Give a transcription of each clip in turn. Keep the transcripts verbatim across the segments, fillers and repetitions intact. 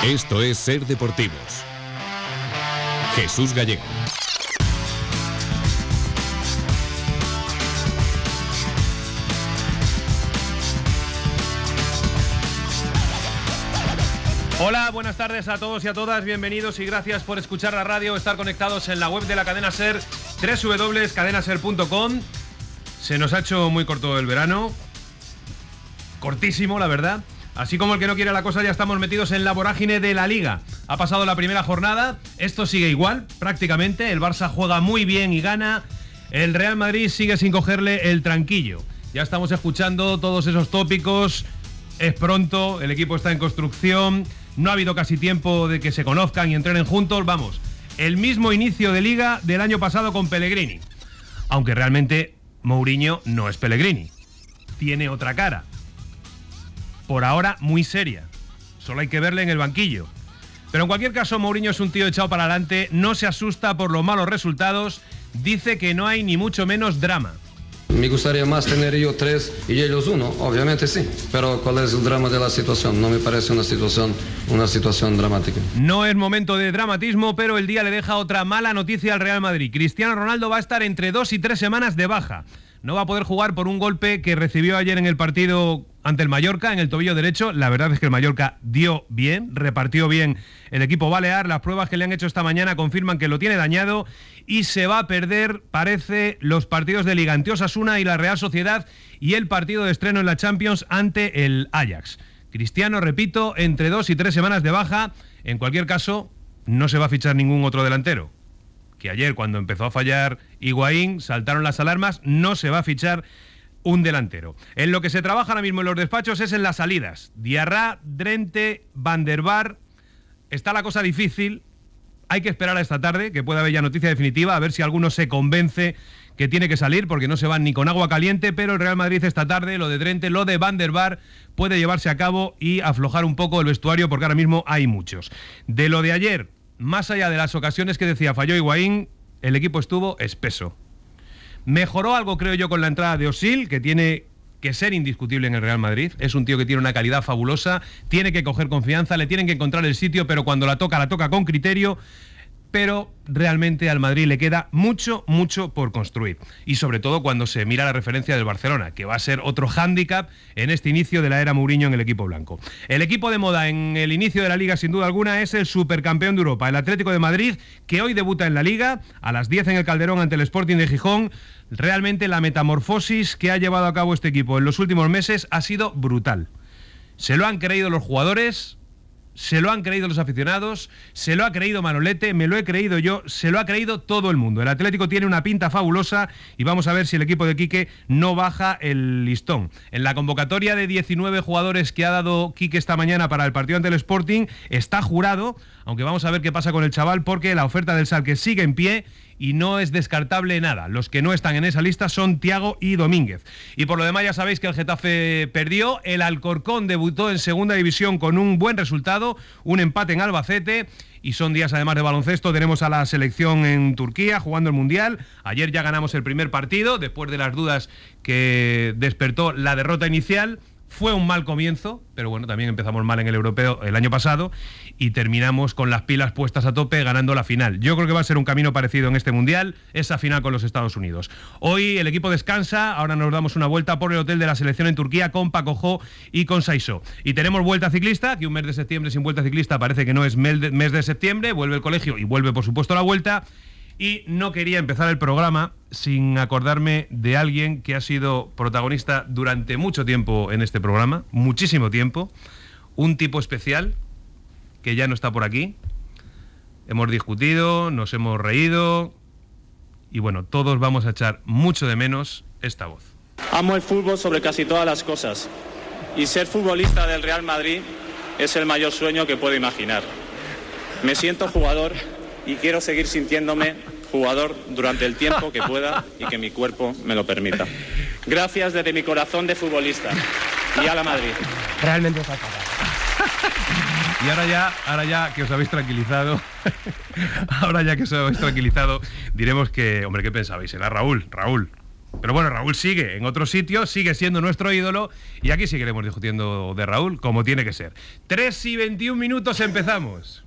Esto es Ser Deportivos. Jesús Gallego. Hola, buenas tardes a todos y a todas, bienvenidos y gracias por escuchar la radio, estar conectados en la web de la cadena SER, doble u doble u doble u punto cadena ser punto com. Se nos ha hecho muy corto el verano, cortísimo la verdad, así como el que no quiere la cosa, ya estamos metidos en la vorágine de la Liga. Ha pasado la primera jornada, esto sigue igual prácticamente, el Barça juega muy bien y gana, el Real Madrid sigue sin cogerle el tranquillo. Ya estamos escuchando todos esos tópicos, es pronto, el equipo está en construcción, no ha habido casi tiempo de que se conozcan y entrenen juntos, vamos, el mismo inicio de Liga del año pasado con Pellegrini. Aunque realmente Mourinho no es Pellegrini, tiene otra cara. Por ahora muy seria, solo hay que verle en el banquillo. Pero en cualquier caso, Mourinho es un tío echado para adelante, no se asusta por los malos resultados, dice que no hay ni mucho menos drama. Me gustaría más tener yo tres y ellos uno, obviamente sí. Pero ¿cuál es el drama de la situación? No me parece una situación, una situación dramática. No es momento de dramatismo, pero el día le deja otra mala noticia al Real Madrid. Cristiano Ronaldo va a estar entre dos y tres semanas de baja. No va a poder jugar por un golpe que recibió ayer en el partido ante el Mallorca, en el tobillo derecho. La verdad es que el Mallorca dio bien, repartió bien el equipo balear. Las pruebas que le han hecho esta mañana confirman que lo tiene dañado y se va a perder, parece, los partidos de Liga ante Osasuna y la Real Sociedad y el partido de estreno en la Champions ante el Ajax. Cristiano, repito, entre dos y tres semanas de baja. En cualquier caso, no se va a fichar ningún otro delantero. Que ayer, cuando empezó a fallar Higuaín, saltaron las alarmas, no se va a fichar un delantero. En lo que se trabaja ahora mismo en los despachos es en las salidas. Diarra, Drente, Van der Vaart. Está la cosa difícil. Hay que esperar a esta tarde, que pueda haber ya noticia definitiva, a ver si alguno se convence que tiene que salir, porque no se van ni con agua caliente, pero el Real Madrid esta tarde, lo de Drente, lo de Van der Vaart, puede llevarse a cabo y aflojar un poco el vestuario, porque ahora mismo hay muchos. De lo de ayer, más allá de las ocasiones que decía falló Higuaín, el equipo estuvo espeso. Mejoró algo, creo yo, con la entrada de Özil, que tiene que ser indiscutible en el Real Madrid. Es un tío que tiene una calidad fabulosa, tiene que coger confianza, le tienen que encontrar el sitio, pero cuando la toca, la toca con criterio. Pero realmente al Madrid le queda mucho, mucho por construir. Y sobre todo cuando se mira la referencia del Barcelona, que va a ser otro hándicap en este inicio de la era Mourinho en el equipo blanco. El equipo de moda en el inicio de la Liga, sin duda alguna, es el supercampeón de Europa, el Atlético de Madrid, que hoy debuta en la Liga, a las diez en el Calderón ante el Sporting de Gijón. Realmente la metamorfosis que ha llevado a cabo este equipo en los últimos meses ha sido brutal. Se lo han creído los jugadores, se lo han creído los aficionados, se lo ha creído Manolete, me lo he creído yo, se lo ha creído todo el mundo. El Atlético tiene una pinta fabulosa y vamos a ver si el equipo de Quique no baja el listón. En la convocatoria de diecinueve jugadores que ha dado Quique esta mañana para el partido ante el Sporting está Jurado, aunque vamos a ver qué pasa con el chaval, porque la oferta del Schalke sigue en pie y no es descartable nada. Los que no están en esa lista son Thiago y Domínguez. Y por lo demás ya sabéis que el Getafe perdió, el Alcorcón debutó en segunda división con un buen resultado, un empate en Albacete, y son días además de baloncesto. Tenemos a la selección en Turquía jugando el Mundial. Ayer ya ganamos el primer partido, después de las dudas que despertó la derrota inicial. Fue un mal comienzo, pero bueno, también empezamos mal en el europeo el año pasado y terminamos con las pilas puestas a tope ganando la final. Yo creo que va a ser un camino parecido en este Mundial, esa final con los Estados Unidos. Hoy el equipo descansa, ahora nos damos una vuelta por el hotel de la selección en Turquía con Paco Jo y con Saisó. Y tenemos vuelta ciclista, que un mes de septiembre sin vuelta ciclista parece que no es mes de septiembre, vuelve el colegio y vuelve por supuesto la vuelta. Y no quería empezar el programa sin acordarme de alguien que ha sido protagonista durante mucho tiempo en este programa, muchísimo tiempo, un tipo especial que ya no está por aquí. Hemos discutido, nos hemos reído y bueno, todos vamos a echar mucho de menos esta voz. Amo el fútbol sobre casi todas las cosas y ser futbolista del Real Madrid es el mayor sueño que puedo imaginar. Me siento jugador y quiero seguir sintiéndome jugador durante el tiempo que pueda y que mi cuerpo me lo permita. Gracias desde mi corazón de futbolista. Y a la Madrid. Realmente está fatal. Y ahora ya, ahora ya que os habéis tranquilizado, ahora ya que os habéis tranquilizado, diremos que, hombre, ¿qué pensabais? Era Raúl, Raúl. Pero bueno, Raúl sigue en otro sitio, sigue siendo nuestro ídolo y aquí seguiremos discutiendo de Raúl como tiene que ser. tres y veintiún minutos, empezamos.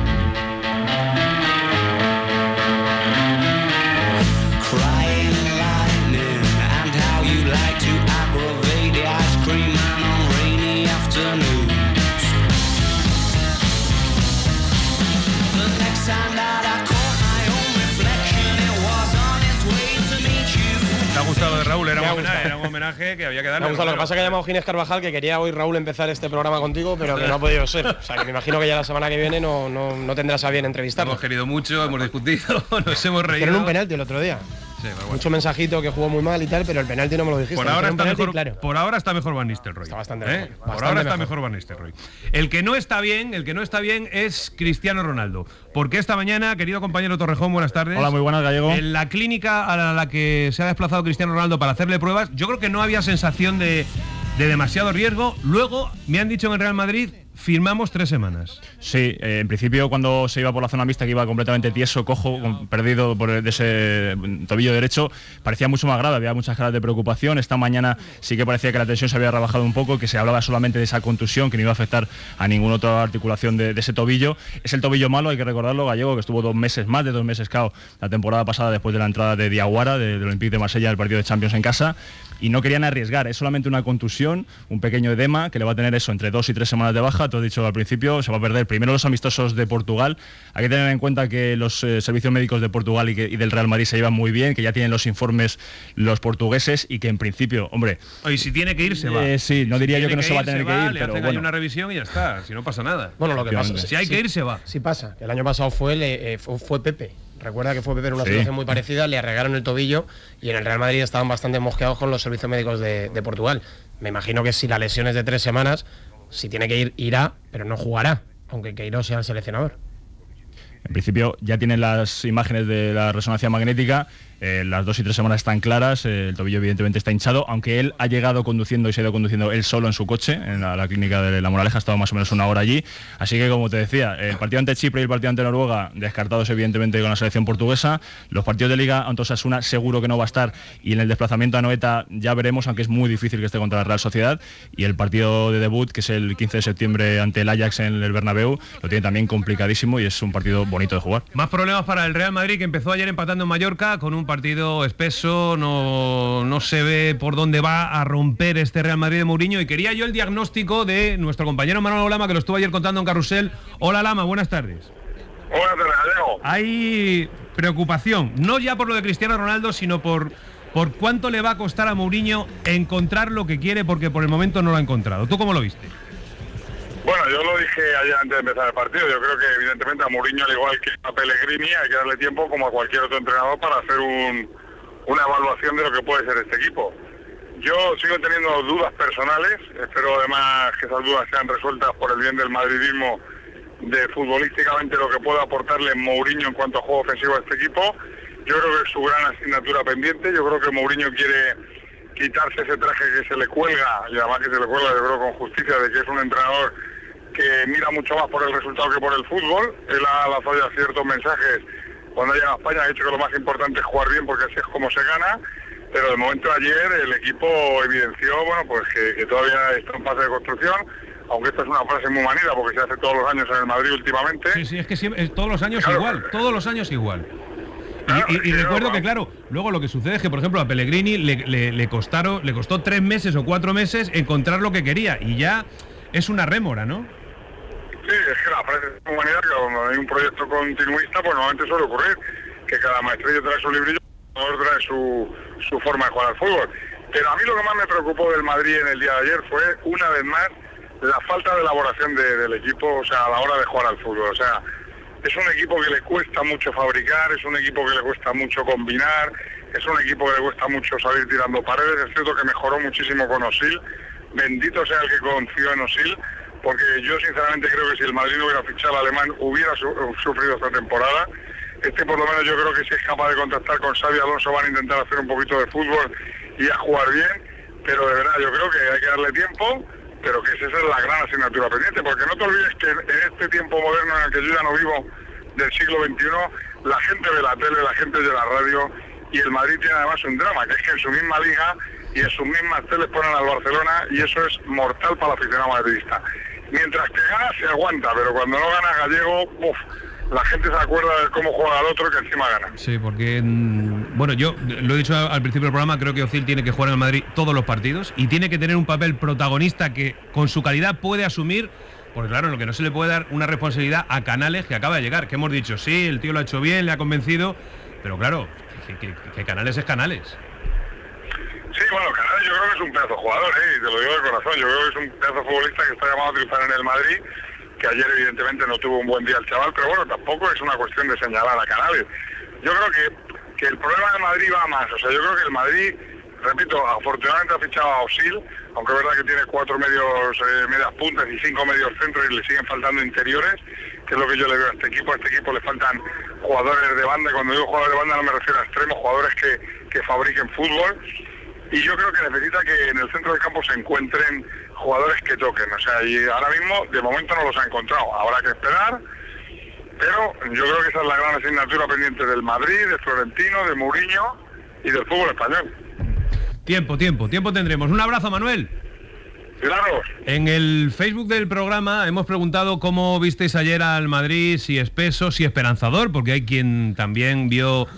¿Te ha gustado de Raúl? Era un, homenaje, era un homenaje que había que darle. Me ha gustado. Lo que pasa es que ha llamado Ginés Carvajal, que quería hoy Raúl empezar este programa contigo, pero que no ha podido ser. O sea, que me imagino que ya la semana que viene no, no, no tendrás a bien entrevistarlo. Hemos querido mucho, hemos discutido, nos hemos reído. Hicieron un penalti el otro día. Sí, bueno. Mucho mensajito que jugó muy mal y tal, pero el penalti no me lo dijiste. Por ahora, está penalti, mejor, claro. por ahora está mejor Van Nistelrooy. Está bastante ¿eh? mejor. Por Bastante ahora está mejor. mejor Van Nistelrooy. El que no está bien, el que no está bien es Cristiano Ronaldo. Porque esta mañana, querido compañero Torrejón, buenas tardes. Hola, muy buenas, Gallego. En la clínica a la que se ha desplazado Cristiano Ronaldo para hacerle pruebas, yo creo que no había sensación de, de demasiado riesgo. Luego, me han dicho en el Real Madrid, firmamos tres semanas. Sí, eh, en principio cuando se iba por la zona mixta, que iba completamente tieso, cojo, con, perdido por el, de ese tobillo derecho, parecía mucho más grave, había muchas caras de preocupación. Esta mañana sí que parecía que la tensión se había rebajado un poco, que se hablaba solamente de esa contusión, que no iba a afectar a ninguna otra articulación de, de ese tobillo. Es el tobillo malo, hay que recordarlo, Gallego, que estuvo dos meses, más de dos meses cao la temporada pasada después de la entrada de Diawara, de, del Olympique de Marsella, del partido de Champions en casa, y no querían arriesgar. Es solamente una contusión, un pequeño edema, que le va a tener eso entre dos y tres semanas de baja. Tú has dicho al principio, se va a perder primero los amistosos de Portugal. Hay que tener en cuenta que los eh, servicios médicos de Portugal y, que, y del Real Madrid se llevan muy bien, que ya tienen los informes los portugueses y que en principio, hombre... Oye, si tiene que ir, se va. Eh, sí, no si diría yo que no que se va a ir, tener se que va, ir, le pero hacen bueno. ahí una revisión y ya está, si no pasa nada. Bueno, lo que pasa, si hay sí, que ir, se va. Sí pasa. El año pasado fue, eh, fue, fue Pepe. Recuerda que fue Pepe en una Sí. situación muy parecida, le arreglaron el tobillo y en el Real Madrid estaban bastante mosqueados con los servicios médicos de, de Portugal. Me imagino que si la lesión es de tres semanas, si tiene que ir, irá, pero no jugará, aunque Queiroz sea el seleccionador. En principio ya tienen las imágenes de la resonancia magnética, eh, las dos y tres semanas están claras, eh, el tobillo evidentemente está hinchado, aunque él ha llegado conduciendo y se ha ido conduciendo él solo en su coche, en la, la clínica de La Moraleja, ha estado más o menos una hora allí, así que como te decía, el partido ante Chipre y el partido ante Noruega, descartados evidentemente con la selección portuguesa, los partidos de Liga ante Osasuna seguro que no va a estar, y en el desplazamiento a Anoeta ya veremos, aunque es muy difícil que esté contra la Real Sociedad, y el partido de debut, que es el quince de septiembre ante el Ajax en el Bernabéu, lo tiene también complicadísimo y es un partido bonito de jugar. Más problemas para el Real Madrid, que empezó ayer empatando en Mallorca con un partido espeso, no, no se ve por dónde va a romper este Real Madrid de Mourinho, y quería yo el diagnóstico de nuestro compañero Manolo Lama, que lo estuvo ayer contando en Carrusel. Hola Lama, buenas tardes. Buenas tardes, Gallego. Hay preocupación, no ya por lo de Cristiano Ronaldo, sino por, por cuánto le va a costar a Mourinho encontrar lo que quiere, porque por el momento no lo ha encontrado. ¿Tú cómo lo viste? Bueno, yo lo dije ayer antes de empezar el partido. Yo creo que evidentemente a Mourinho, al igual que a Pellegrini, hay que darle tiempo como a cualquier otro entrenador para hacer un, una evaluación de lo que puede ser este equipo. Yo sigo teniendo dudas personales, espero además que esas dudas sean resueltas por el bien del madridismo, de futbolísticamente lo que pueda aportarle Mourinho en cuanto a juego ofensivo a este equipo. Yo creo que es su gran asignatura pendiente. Yo creo que Mourinho quiere quitarse ese traje que se le cuelga, y además que se le cuelga, yo creo, con justicia, de que es un entrenador que mira mucho más por el resultado que por el fútbol. Él ha lanzado ya ciertos mensajes cuando llega a España, ha dicho que lo más importante es jugar bien porque así es como se gana, pero de momento ayer el equipo evidenció, bueno, pues que, que todavía está en fase de construcción, aunque esta es una frase muy manida porque se hace todos los años en el Madrid últimamente. Sí, sí, es que siempre, es todos los años Claro, igual, todos los años igual. Claro, Y, y- y sí, recuerdo no, que, claro, luego lo que sucede es que, por ejemplo, a Pellegrini le, le, le costaron, le costó tres meses o cuatro meses encontrar lo que quería, y ya es una rémora, ¿no? Sí, es que la frase es muy manida, que cuando hay un proyecto continuista, pues normalmente suele ocurrir que cada maestrillo trae su librillo, otro trae su, su forma de jugar al fútbol. Pero a mí lo que más me preocupó del Madrid en el día de ayer fue, una vez más, la falta de elaboración de, del equipo, o sea, a la hora de jugar al fútbol. O sea, es un equipo que le cuesta mucho fabricar, es un equipo que le cuesta mucho combinar, es un equipo que le cuesta mucho salir tirando paredes. Es cierto que mejoró muchísimo con Özil, bendito sea el que confió en Özil, porque yo sinceramente creo que si el Madrid no hubiera fichado al alemán hubiera su, sufrido esta temporada. Este por lo menos yo creo que si es capaz de contactar con Xabi Alonso van a intentar hacer un poquito de fútbol y a jugar bien, pero de verdad yo creo que hay que darle tiempo, pero que esa es la gran asignatura pendiente, porque no te olvides que en este tiempo moderno en el que yo ya no vivo, del siglo veintiuno, la gente ve la tele, la gente de la radio, y el Madrid tiene además un drama, que es que en su misma liga y en sus mismas teles ponen al Barcelona, y eso es mortal para el aficionado madridista. Mientras que gana se aguanta, pero cuando no gana Gallego, uf, la gente se acuerda de cómo juega el otro, que encima gana. Sí, porque, bueno, yo lo he dicho al principio del programa, creo que Özil tiene que jugar en el Madrid todos los partidos y tiene que tener un papel protagonista que con su calidad puede asumir, porque claro, lo que no se le puede dar una responsabilidad a Canales, que acaba de llegar, que hemos dicho, sí, el tío lo ha hecho bien, le ha convencido, pero claro, que, que, que Canales es Canales. Sí, bueno, Canales yo creo que es un pedazo jugador, ¿eh? Y te lo digo de corazón, yo creo que es un pedazo futbolista que está llamado a triunfar en el Madrid, que ayer evidentemente no tuvo un buen día el chaval, pero bueno, tampoco es una cuestión de señalar a Canales. Yo creo que, que el problema del Madrid va más, o sea, yo creo que el Madrid, repito, afortunadamente ha fichado a Özil, aunque es verdad que tiene cuatro medios, eh, medias puntas y cinco medios centros y le siguen faltando interiores, que es lo que yo le veo a este equipo. A este equipo le faltan jugadores de banda, y cuando digo jugadores de banda no me refiero a extremos, jugadores que, que fabriquen fútbol. Y yo creo que necesita que en el centro del campo se encuentren jugadores que toquen, o sea, y ahora mismo de momento no los ha encontrado, habrá que esperar, pero yo creo que esa es la gran asignatura pendiente del Madrid, de Florentino, de Mourinho y del fútbol español. Tiempo, tiempo, tiempo tendremos. Un abrazo, Manuel. Claro. En el Facebook del programa hemos preguntado cómo visteis ayer al Madrid, si espeso, si esperanzador, porque hay quien también vio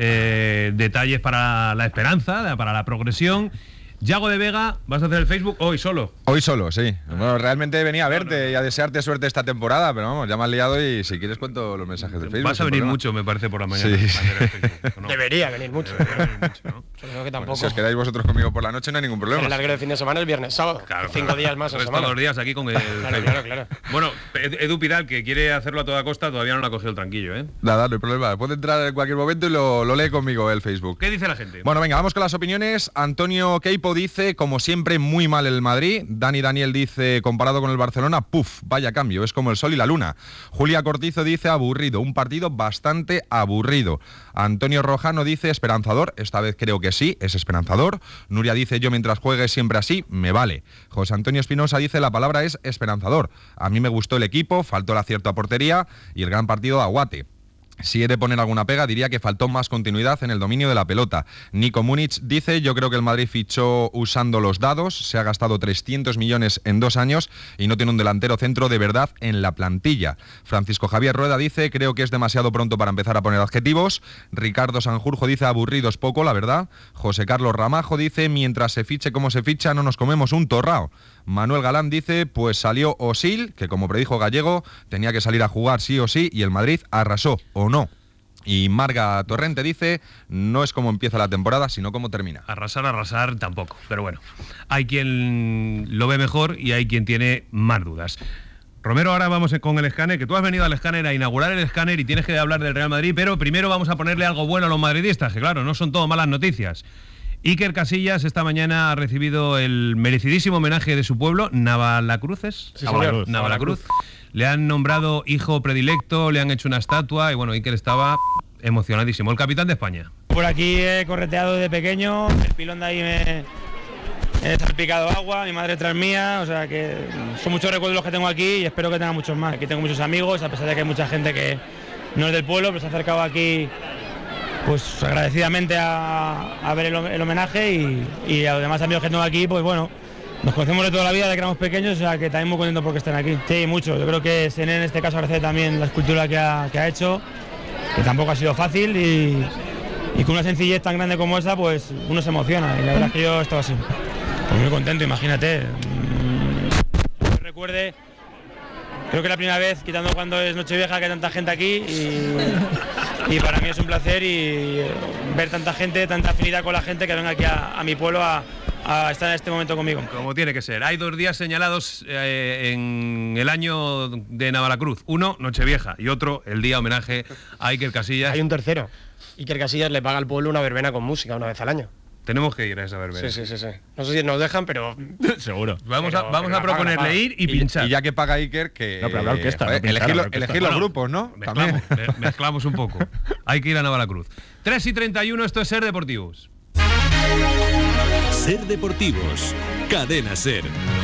eh, detalles para la esperanza, para la progresión. Yago de Vega, ¿vas a hacer el Facebook hoy solo? Hoy solo, sí. Bueno, realmente venía a verte y a desearte suerte esta temporada, pero vamos, ya me has liado y si quieres cuento los mensajes de Facebook. Vas a venir mucho, me parece, por la mañana. Sí. ¿No? Debería venir mucho. Debería venir mucho, ¿no? Creo que tampoco. Bueno, si os quedáis vosotros conmigo por la noche no hay ningún problema. El larguero de fin de semana el viernes, sábado. Claro, Cinco claro. días más en Resto semana. los días aquí con el claro, claro, claro. Bueno, Edu Pidal, que quiere hacerlo a toda costa, todavía no le ha cogido el tranquillo, ¿eh? Nada, no hay problema. Puede entrar en cualquier momento y lo, lo lee conmigo el Facebook. ¿Qué dice la gente? Bueno, venga, vamos con las opiniones. Antonio Queipo dice, como siempre, muy mal el Madrid. Dani Daniel dice, comparado con el Barcelona, puf, vaya cambio, es como el sol y la luna. Julia Cortizo dice, aburrido, un partido bastante aburrido. Antonio Rojano dice, esperanzador, esta vez creo que sí, es esperanzador. Nuria dice, yo mientras juegue siempre así, me vale. José Antonio Espinosa dice, la palabra es esperanzador. A mí me gustó el equipo, faltó el acierto a portería y el gran partido de Aguate. Si he de poner alguna pega, diría que faltó más continuidad en el dominio de la pelota. Nico Múnich dice, yo creo que el Madrid fichó usando los dados, se ha gastado trescientos millones en dos años y no tiene un delantero centro de verdad en la plantilla. Francisco Javier Rueda dice, creo que es demasiado pronto para empezar a poner adjetivos. Ricardo Sanjurjo dice, aburridos poco, la verdad. José Carlos Ramajo dice, mientras se fiche como se ficha, no nos comemos un torrao. Manuel Galán dice, pues salió Özil, que como predijo Gallego, tenía que salir a jugar sí o sí, y el Madrid arrasó, o no. Y Marga Torrente dice, no es como empieza la temporada, sino como termina. Arrasar, arrasar tampoco, pero bueno, hay quien lo ve mejor y hay quien tiene más dudas. Romero, ahora vamos con el escáner, que tú has venido al escáner a inaugurar el escáner y tienes que hablar del Real Madrid, pero primero vamos a ponerle algo bueno a los madridistas, que claro, no son todo malas noticias. Iker Casillas esta mañana ha recibido el merecidísimo homenaje de su pueblo, Navalacruces. Sí, Navalacruz. Navalacruz. Le han nombrado hijo predilecto, le han hecho una estatua y bueno, Iker estaba emocionadísimo. El capitán de España. Por aquí he correteado desde pequeño, el pilón de ahí me he salpicado agua, mi madre tras mía, o sea que son muchos recuerdos los que tengo aquí y espero que tenga muchos más. Aquí tengo muchos amigos, a pesar de que hay mucha gente que no es del pueblo, pero se ha acercado aquí pues agradecidamente a, a ver el, el homenaje y, y a los demás amigos que tengo aquí, pues bueno, nos conocemos de toda la vida, de que éramos pequeños, o sea que también muy contento porque estén aquí. Sí, mucho, yo creo que Sené en este caso agradece también la escultura que ha, que ha hecho, que tampoco ha sido fácil y, y con una sencillez tan grande como esa, pues uno se emociona y la verdad es que yo estaba así, pues muy contento, imagínate. Yo recuerde, creo que la primera vez, quitando cuando es Nochevieja, que hay tanta gente aquí y... Y para mí es un placer y ver tanta gente, tanta afinidad con la gente que venga aquí a, a mi pueblo a, a estar en este momento conmigo. Como tiene que ser. Hay dos días señalados eh, en el año de Navalacruz. Uno, Nochevieja, y otro, el día homenaje a Iker Casillas. Hay un tercero. Iker Casillas le paga al pueblo una verbena con música una vez al año. Tenemos que ir a esa verbena. Sí, sí, sí, sí. No sé si nos dejan, pero... Seguro. Vamos pero, a, vamos pero a proponerle paga, ir y, y pinchar. Y ya que paga Iker, que... No, pero habrá orquesta. Joder, no pinchar, elegir, orquesta. elegir Bueno, los grupos, ¿no? Mezclamos, me, mezclamos un poco. Hay que ir a Navalacruz. tres y treinta y uno, esto es Ser Deportivos. Ser Deportivos, Cadena Ser.